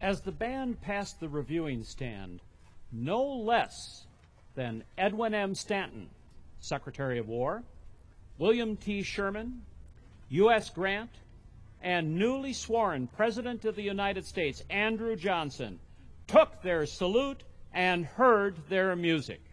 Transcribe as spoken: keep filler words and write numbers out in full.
As the band passed the reviewing stand, no less than Edwin M. Stanton, Secretary of War, William T. Sherman, U S Grant, and newly sworn President of the United States, Andrew Johnson, took their salute and heard their music.